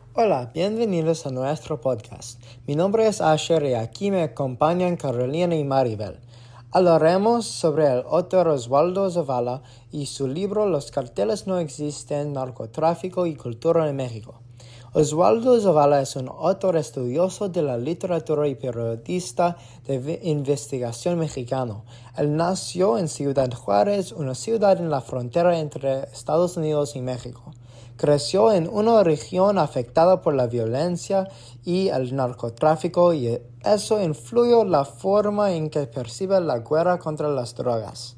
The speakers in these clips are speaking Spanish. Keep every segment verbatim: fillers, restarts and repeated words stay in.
Hola, bienvenidos a nuestro podcast. Mi nombre es Asher y aquí me acompañan Carolina y Maribel. Hablaremos sobre el autor Oswaldo Zavala y su libro Los carteles no existen, narcotráfico y cultura en México. Oswaldo Zavala es un autor estudioso de la literatura y periodista de investigación mexicano. Él nació en Ciudad Juárez, una ciudad en la frontera entre Estados Unidos y México. Creció en una región afectada por la violencia y el narcotráfico y eso influyó la forma en que percibe la guerra contra las drogas.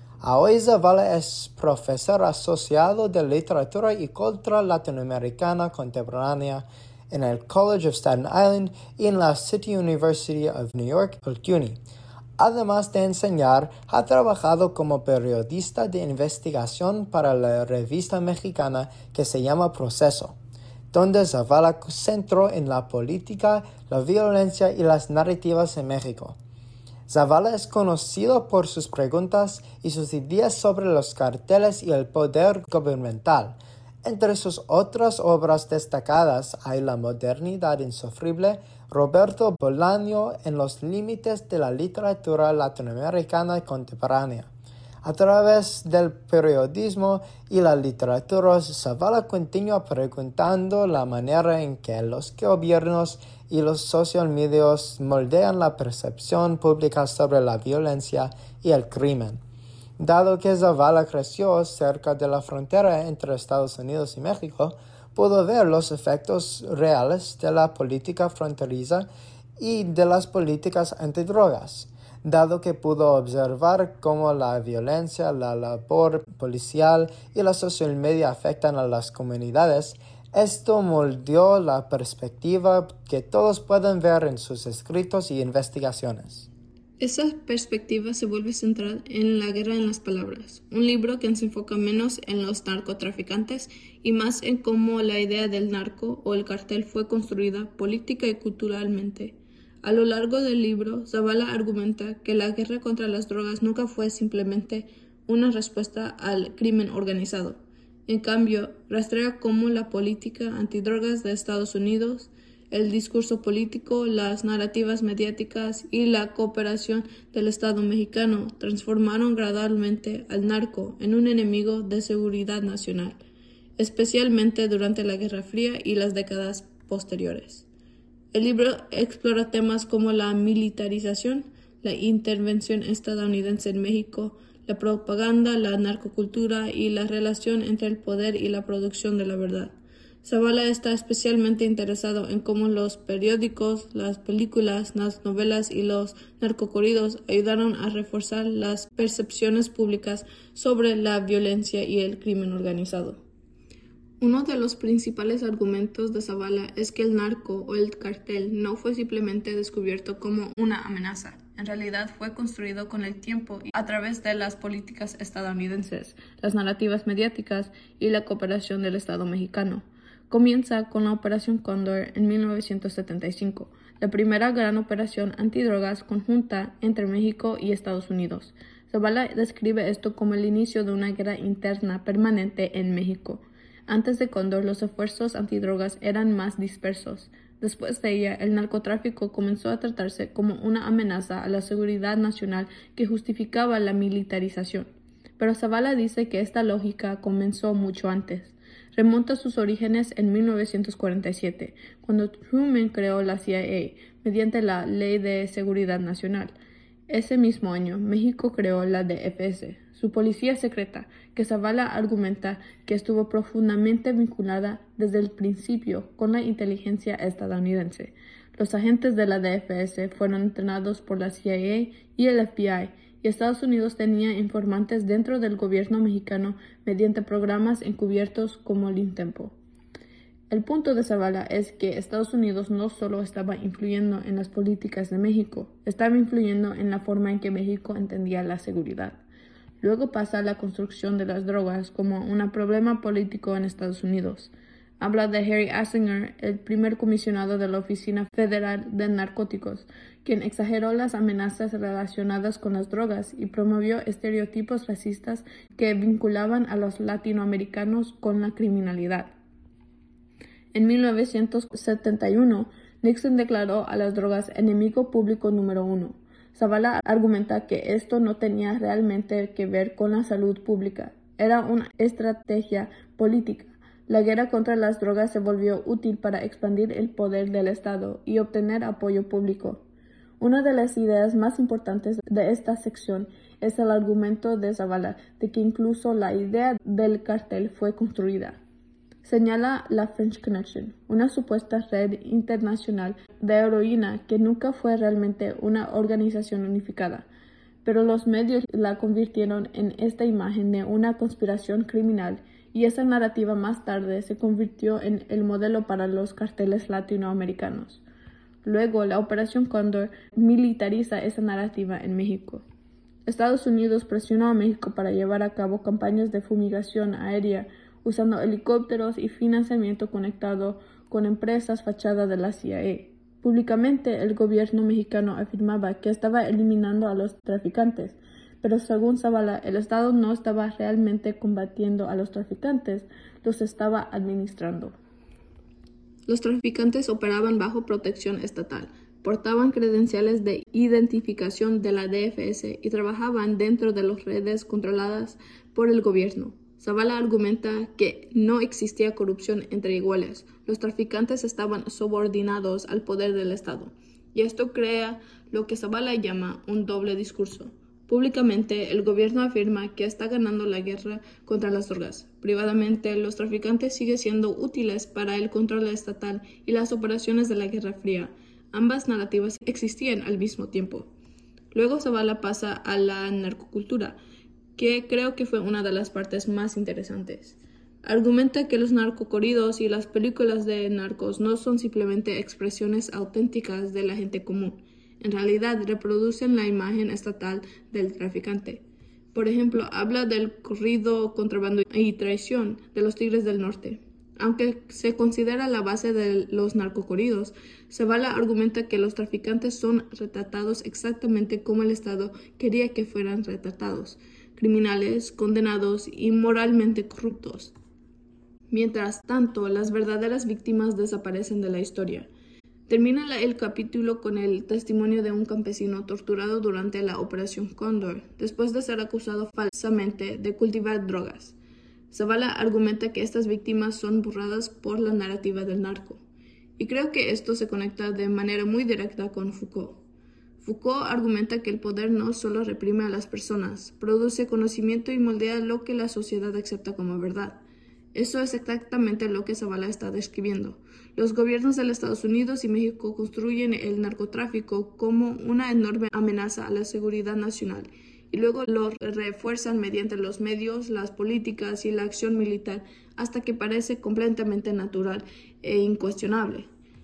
Hoy Zavala es profesor asociado de literatura y cultura latinoamericana contemporánea en el College of Staten Island y en la City University of New York, el C U N Y. Además de enseñar, ha trabajado como periodista de investigación para la revista mexicana que se llama Proceso, donde Zavala se centró en la política, la violencia y las narrativas en México. Zavala es conocido por sus preguntas y sus ideas sobre los carteles y el poder gubernamental. Entre sus otras obras destacadas hay La modernidad insufrible, Roberto Bolaño en los límites de la literatura latinoamericana contemporánea. A través del periodismo y la literatura, Zavala continúa preguntando la manera en que los gobiernos y los social medios moldean la percepción pública sobre la violencia y el crimen. Dado que Zavala creció cerca de la frontera entre Estados Unidos y México, pudo ver los efectos reales de la política fronteriza y de las políticas antidrogas. Dado que pudo observar cómo la violencia, la labor policial y la social media afectan a las comunidades, esto moldeó la perspectiva que todos pueden ver en sus escritos y investigaciones. Esa perspectiva se vuelve central en La guerra en las palabras, un libro que se enfoca menos en los narcotraficantes y más en cómo la idea del narco o el cartel fue construida política y culturalmente. A lo largo del libro, Zavala argumenta que la guerra contra las drogas nunca fue simplemente una respuesta al crimen organizado. En cambio, rastrea cómo la política antidrogas de Estados Unidos, el discurso político, las narrativas mediáticas y la cooperación del Estado mexicano transformaron gradualmente al narco en un enemigo de seguridad nacional, especialmente durante la Guerra Fría y las décadas posteriores. El libro explora temas como la militarización, la intervención estadounidense en México, la propaganda, la narcocultura y la relación entre el poder y la producción de la verdad. Zavala está especialmente interesado en cómo los periódicos, las películas, las novelas y los narcocorridos ayudaron a reforzar las percepciones públicas sobre la violencia y el crimen organizado. Uno de los principales argumentos de Zavala es que el narco o el cartel no fue simplemente descubierto como una amenaza. En realidad fue construido con el tiempo y a través de las políticas estadounidenses, las narrativas mediáticas y la cooperación del Estado mexicano. Comienza con la Operación Cóndor en mil novecientos setenta y cinco, la primera gran operación antidrogas conjunta entre México y Estados Unidos. Zavala describe esto como el inicio de una guerra interna permanente en México. Antes de Cóndor, los esfuerzos antidrogas eran más dispersos. Después de ella, el narcotráfico comenzó a tratarse como una amenaza a la seguridad nacional que justificaba la militarización. Pero Zavala dice que esta lógica comenzó mucho antes. Remonta sus orígenes en mil novecientos cuarenta y siete, cuando Truman creó la C I A mediante la Ley de Seguridad Nacional. Ese mismo año, México creó la D F S, su policía secreta, que Zavala argumenta que estuvo profundamente vinculada desde el principio con la inteligencia estadounidense. Los agentes de la D F S fueron entrenados por la C I A y el F B I, y Estados Unidos tenía informantes dentro del gobierno mexicano mediante programas encubiertos como el Intempo. El punto de Zavala es que Estados Unidos no solo estaba influyendo en las políticas de México, estaba influyendo en la forma en que México entendía la seguridad. Luego pasa a la construcción de las drogas como un problema político en Estados Unidos. Habla de Harry Anslinger, el primer comisionado de la Oficina Federal de Narcóticos, quien exageró las amenazas relacionadas con las drogas y promovió estereotipos racistas que vinculaban a los latinoamericanos con la criminalidad. En mil novecientos setenta y uno, Nixon declaró a las drogas enemigo público número uno. Zavala argumenta que esto no tenía realmente que ver con la salud pública, era una estrategia política. La guerra contra las drogas se volvió útil para expandir el poder del Estado y obtener apoyo público. Una de las ideas más importantes de esta sección es el argumento de Zavala de que incluso la idea del cartel fue construida. Señala la French Connection, una supuesta red internacional de heroína que nunca fue realmente una organización unificada, pero los medios la convirtieron en esta imagen de una conspiración criminal y esa narrativa más tarde se convirtió en el modelo para los carteles latinoamericanos. Luego, la Operación Cóndor militariza esa narrativa en México. Estados Unidos presionó a México para llevar a cabo campañas de fumigación aérea usando helicópteros y financiamiento conectado con empresas fachada de la C I A. Públicamente, el gobierno mexicano afirmaba que estaba eliminando a los traficantes, pero según Zavala, el Estado no estaba realmente combatiendo a los traficantes, los estaba administrando. Los traficantes operaban bajo protección estatal, portaban credenciales de identificación de la D F S y trabajaban dentro de las redes controladas por el gobierno. Zavala argumenta que no existía corrupción entre iguales, los traficantes estaban subordinados al poder del Estado, y esto crea lo que Zavala llama un doble discurso. Públicamente, el gobierno afirma que está ganando la guerra contra las drogas. Privadamente, los traficantes siguen siendo útiles para el control estatal y las operaciones de la Guerra Fría. Ambas narrativas existían al mismo tiempo. Luego Zavala pasa a la narcocultura, que creo que fue una de las partes más interesantes. Argumenta que los narcocorridos y las películas de narcos no son simplemente expresiones auténticas de la gente común. En realidad reproducen la imagen estatal del traficante. Por ejemplo, habla del corrido, contrabando y traición de los Tigres del Norte. Aunque se considera la base de los narcocorridos, Zavala argumenta que los traficantes son retratados exactamente como el Estado quería que fueran retratados: criminales, condenados y moralmente corruptos. Mientras tanto, las verdaderas víctimas desaparecen de la historia. Termina el capítulo con el testimonio de un campesino torturado durante la Operación Cóndor, después de ser acusado falsamente de cultivar drogas. Zavala argumenta que estas víctimas son borradas por la narrativa del narco, y creo que esto se conecta de manera muy directa con Foucault. Foucault argumenta que el poder no solo reprime a las personas, produce conocimiento y moldea lo que la sociedad acepta como verdad. Eso es exactamente lo que Zavala está describiendo. Los gobiernos de los Estados Unidos y México construyen el narcotráfico como una enorme amenaza a la seguridad nacional y luego lo refuerzan mediante los medios, las políticas y la acción militar hasta que parece completamente natural e incuestionable.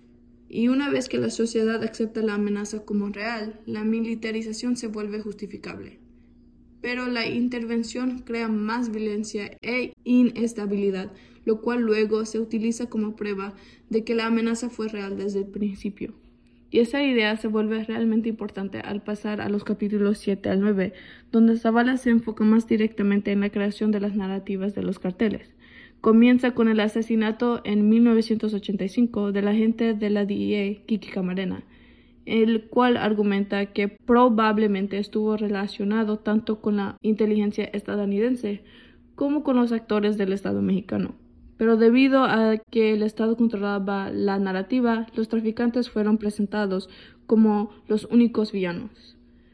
Y una vez que la sociedad acepta la amenaza como real, la militarización se vuelve justificable. Pero la intervención crea más violencia e inestabilidad, lo cual luego se utiliza como prueba de que la amenaza fue real desde el principio. Y esa idea se vuelve realmente importante al pasar a los capítulos siete al nueve, donde Zavala se enfoca más directamente en la creación de las narrativas de los carteles. Comienza con el asesinato en mil novecientos ochenta y cinco del agente de la D E A, Kiki Camarena, el cual argumenta que probablemente estuvo relacionado tanto con la inteligencia estadounidense como con los actores del Estado mexicano. Pero debido a que el Estado controlaba la narrativa, los traficantes fueron presentados como los únicos villanos.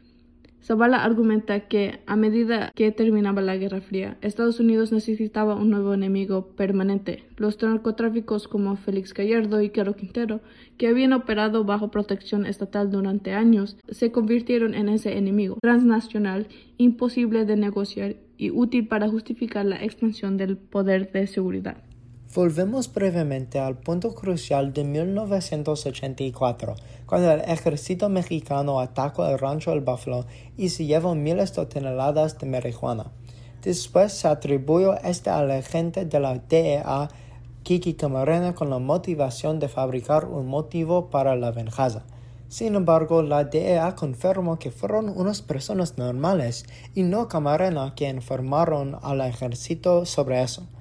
Zavala argumenta que, a medida que terminaba la Guerra Fría, Estados Unidos necesitaba un nuevo enemigo permanente. Los narcotráficos como Félix Gallardo y Caro Quintero, que habían operado bajo protección estatal durante años, se convirtieron en ese enemigo transnacional, imposible de negociar y útil para justificar la expansión del poder de seguridad. Volvemos brevemente al punto crucial de mil novecientos ochenta y cuatro, cuando el ejército mexicano atacó el rancho El Buffalo y se llevó miles de toneladas de marihuana. Después se atribuyó este al agente de la D E A, Kiki Camarena, con la motivación de fabricar un motivo para la venganza. Sin embargo, la D E A confirmó que fueron unas personas normales y no Camarena que informaron al ejército sobre eso.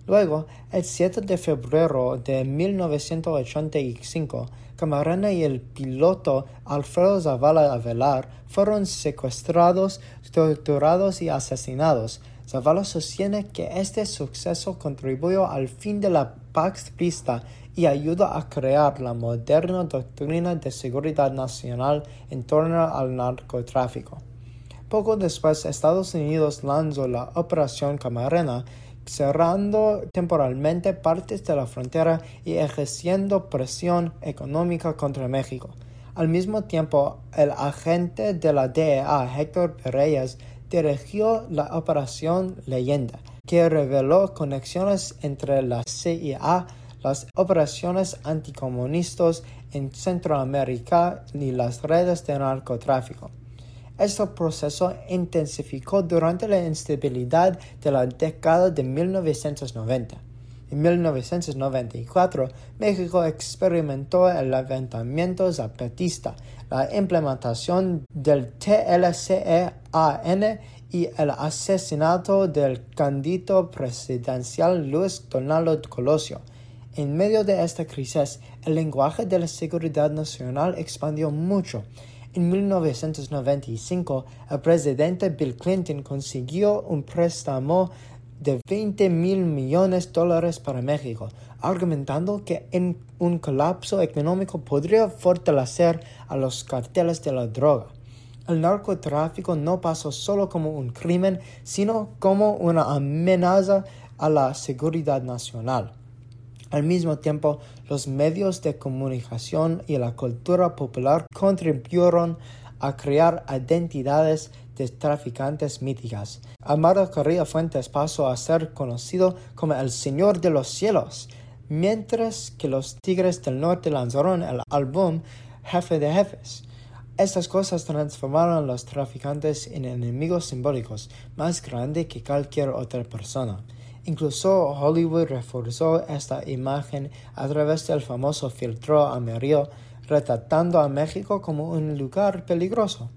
Luego, el siete de febrero de mil novecientos ochenta y cinco, Camarena y el piloto Alfredo Zavala Avelar fueron secuestrados, torturados y asesinados. Zavala sostiene que este suceso contribuyó al fin de la Pax Christi y ayudó a crear la moderna doctrina de seguridad nacional en torno al narcotráfico. Poco después, Estados Unidos lanzó la Operación Camarena, cerrando temporalmente partes de la frontera y ejerciendo presión económica contra México. Al mismo tiempo, el agente de la D E A, Héctor Pérez, dirigió la Operación Leyenda, que reveló conexiones entre la C I A, las operaciones anticomunistas en Centroamérica y las redes de narcotráfico. Este proceso intensificó durante la instabilidad de la década de mil novecientos noventa. En mil novecientos noventa y cuatro, México experimentó el levantamiento zapatista, la implementación del T L C E A N y el asesinato del candidato presidencial Luis Donaldo Colosio. En medio de esta crisis, el lenguaje de la seguridad nacional expandió mucho. En mil novecientos noventa y cinco, el presidente Bill Clinton consiguió un préstamo de veinte mil millones de dólares para México, argumentando que en un colapso económico podría fortalecer a los carteles de la droga. El narcotráfico no pasó solo como un crimen, sino como una amenaza a la seguridad nacional. Al mismo tiempo, los medios de comunicación y la cultura popular contribuyeron a crear identidades de traficantes míticas. Amado Carrillo Fuentes pasó a ser conocido como el Señor de los Cielos, mientras que los Tigres del Norte lanzaron el álbum Jefe de Jefes. Estas cosas transformaron a los traficantes en enemigos simbólicos más grandes que cualquier otra persona. Incluso Hollywood reforzó esta imagen a través del famoso filtro amarillo, retratando a México como un lugar peligroso.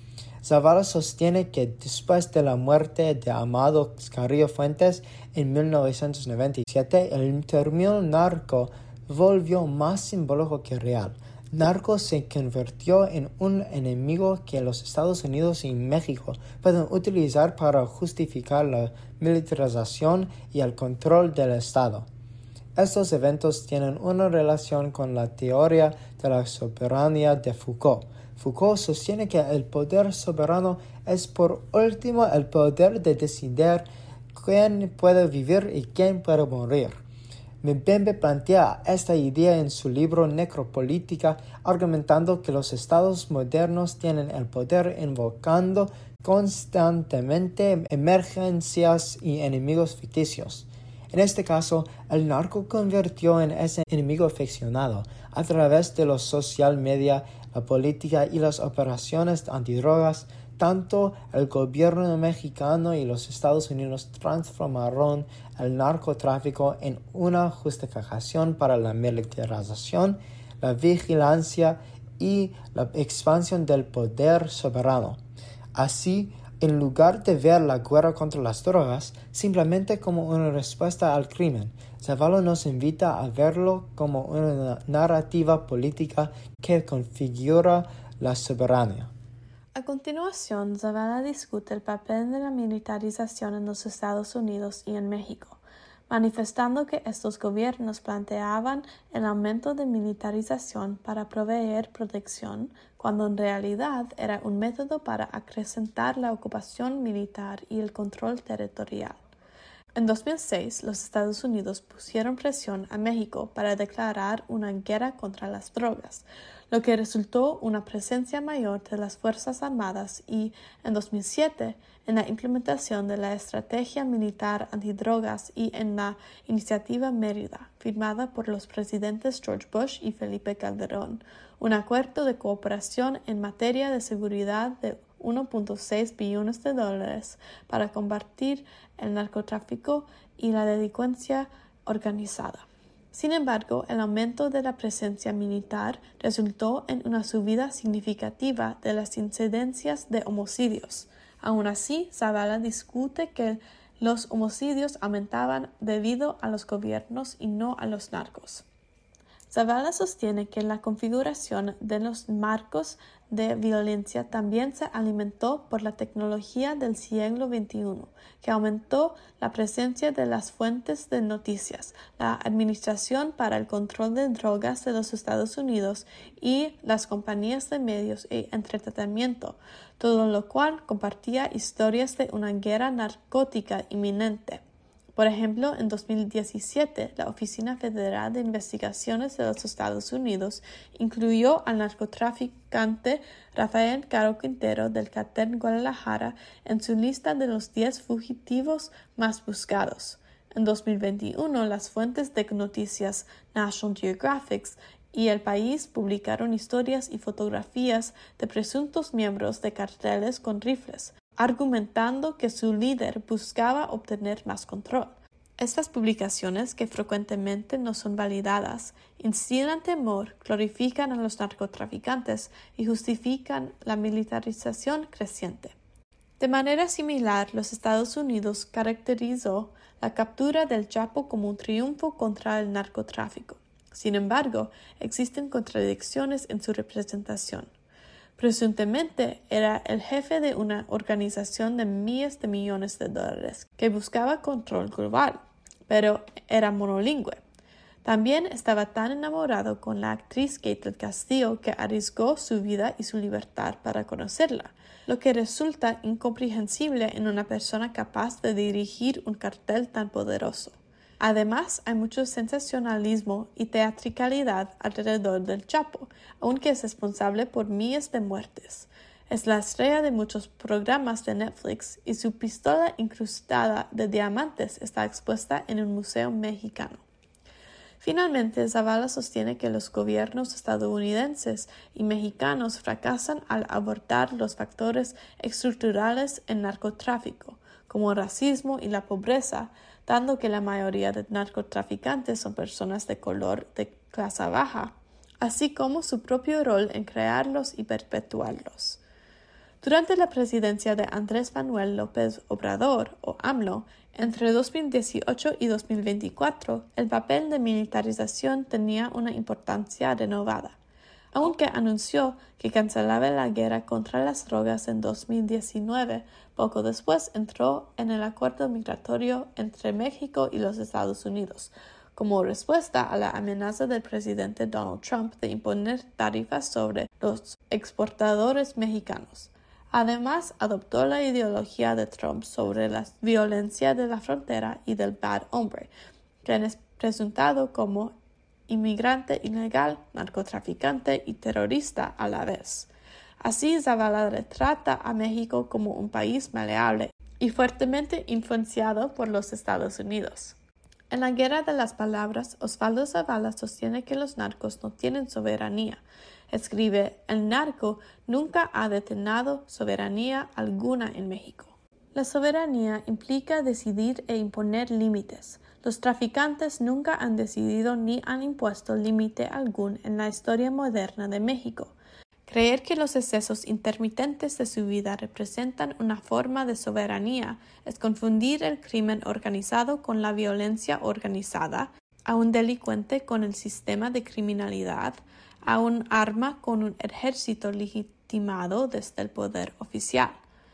Zavala sostiene que después de la muerte de Amado Carrillo Fuentes en mil novecientos noventa y siete, el término narco volvió más simbólico que real. Narco se convirtió en un enemigo que los Estados Unidos y México pueden utilizar para justificar la militarización y el control del Estado. Estos eventos tienen una relación con la teoría de la soberanía de Foucault. Foucault sostiene que el poder soberano es por último el poder de decidir quién puede vivir y quién puede morir. Mbembe plantea esta idea en su libro Necropolítica, argumentando que los estados modernos tienen el poder invocando constantemente emergencias y enemigos ficticios. En este caso, el narco convirtió en ese enemigo ficcionado a través de los social media, la política y las operaciones antidrogas. Tanto el gobierno mexicano y los Estados Unidos transformaron el narcotráfico en una justificación para la militarización, la vigilancia y la expansión del poder soberano. Así, en lugar de ver la guerra contra las drogas simplemente como una respuesta al crimen, Zavala nos invita a verlo como una narrativa política que configura la soberanía. A continuación, Zavala discute el papel de la militarización en los Estados Unidos y en México, manifestando que estos gobiernos planteaban el aumento de militarización para proveer protección, cuando en realidad era un método para acrecentar la ocupación militar y el control territorial. En dos mil seis, los Estados Unidos pusieron presión a México para declarar una guerra contra las drogas, lo que resultó una presencia mayor de las Fuerzas Armadas y, en dos mil siete, en la implementación de la Estrategia Militar Antidrogas y en la Iniciativa Mérida, firmada por los presidentes George Bush y Felipe Calderón, un acuerdo de cooperación en materia de seguridad de uno punto seis billones de dólares para combatir el narcotráfico y la delincuencia organizada. Sin embargo, el aumento de la presencia militar resultó en una subida significativa de las incidencias de homicidios. Aún así, Zavala discute que los homicidios aumentaban debido a los gobiernos y no a los narcos. Zavala sostiene que la configuración de los marcos de violencia también se alimentó por la tecnología del siglo veintiuno, que aumentó la presencia de las fuentes de noticias, la Administración para el Control de Drogas de los Estados Unidos y las compañías de medios y entretenimiento, todo lo cual compartía historias de una guerra narcótica inminente. Por ejemplo, en dos mil diecisiete, la Oficina Federal de Investigaciones de los Estados Unidos incluyó al narcotraficante Rafael Caro Quintero del Cártel Guadalajara en su lista de los diez fugitivos más buscados. En dos mil veintiuno, las fuentes de noticias National Geographic y El País publicaron historias y fotografías de presuntos miembros de carteles con rifles, argumentando que su líder buscaba obtener más control. Estas publicaciones, que frecuentemente no son validadas, instilan temor, glorifican a los narcotraficantes y justifican la militarización creciente. De manera similar, los Estados Unidos caracterizó la captura del Chapo como un triunfo contra el narcotráfico. Sin embargo, existen contradicciones en su representación. Presuntamente era el jefe de una organización de miles de millones de dólares que buscaba control global, pero era monolingüe. También estaba tan enamorado con la actriz Kate del Castillo que arriesgó su vida y su libertad para conocerla, lo que resulta incomprensible en una persona capaz de dirigir un cartel tan poderoso. Además, hay mucho sensacionalismo y teatricalidad alrededor del Chapo, aunque es responsable por miles de muertes. Es la estrella de muchos programas de Netflix y su pistola incrustada de diamantes está expuesta en un museo mexicano. Finalmente, Zavala sostiene que los gobiernos estadounidenses y mexicanos fracasan al abordar los factores estructurales en narcotráfico, como el racismo y la pobreza, dando que la mayoría de narcotraficantes son personas de color de clase baja, así como su propio rol en crearlos y perpetuarlos. Durante la presidencia de Andrés Manuel López Obrador, o AMLO, entre dos mil dieciocho y dos mil veinticuatro, el papel de militarización tenía una importancia renovada. Aunque anunció que cancelaba la guerra contra las drogas en dos mil diecinueve, poco después entró en el acuerdo migratorio entre México y los Estados Unidos, como respuesta a la amenaza del presidente Donald Trump de imponer tarifas sobre los exportadores mexicanos. Además, adoptó la ideología de Trump sobre la violencia de la frontera y del bad hombre, quien es presentado como inmigrante ilegal, narcotraficante y terrorista a la vez. Así, Zavala retrata a México como un país maleable y fuertemente influenciado por los Estados Unidos. En la guerra de las palabras, Osvaldo Zavala sostiene que los narcos no tienen soberanía. Escribe: el narco nunca ha detenido soberanía alguna en México. La soberanía implica decidir e imponer límites. Los traficantes nunca han decidido ni han impuesto límite algún en la historia moderna de México. Creer que los excesos intermitentes de su vida representan una forma de soberanía es confundir el crimen organizado con la violencia organizada, a un delincuente con el sistema de criminalidad, a un arma con un ejército legitimado desde el poder oficial.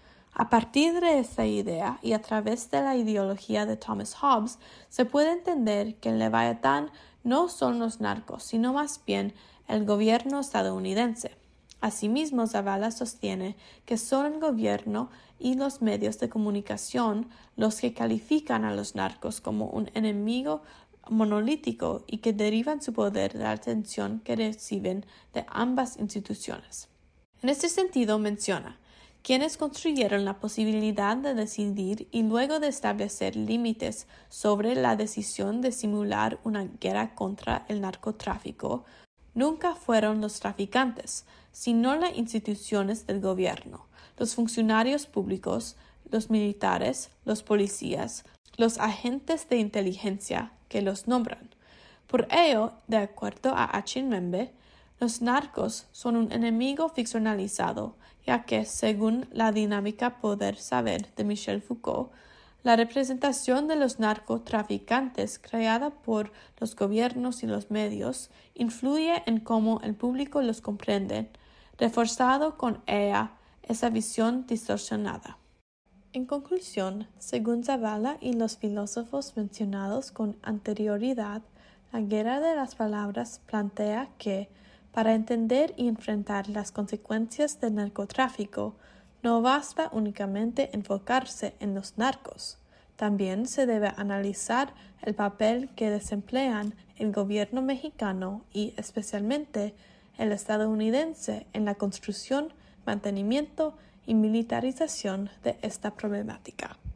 A partir de esta idea y a través de la ideología de Thomas Hobbes, se puede entender que el Leviatán no son los narcos, sino más bien el gobierno estadounidense. Asimismo, Zavala sostiene que son el gobierno y los medios de comunicación los que califican a los narcos como un enemigo monolítico y que derivan su poder de la atención que reciben de ambas instituciones. En este sentido, menciona quienes construyeron la posibilidad de decidir y luego de establecer límites sobre la decisión de simular una guerra contra el narcotráfico nunca fueron los traficantes, sino las instituciones del gobierno, los funcionarios públicos, los militares, los policías, los agentes de inteligencia que los nombran. Por ello, de acuerdo a Achiñembe, los narcos son un enemigo ficcionalizado, ya que, según la dinámica Poder Saber de Michel Foucault, La representación de los narcotraficantes creada por los gobiernos y los medios influye en cómo el público los comprende, reforzado con ella esa visión distorsionada. En conclusión, según Zavala y los filósofos mencionados con anterioridad, la guerra de las palabras plantea que, para entender y enfrentar las consecuencias del narcotráfico, no basta únicamente enfocarse en los narcos. También se debe analizar el papel que desemplean el gobierno mexicano y especialmente el estadounidense en la construcción, mantenimiento y militarización de esta problemática.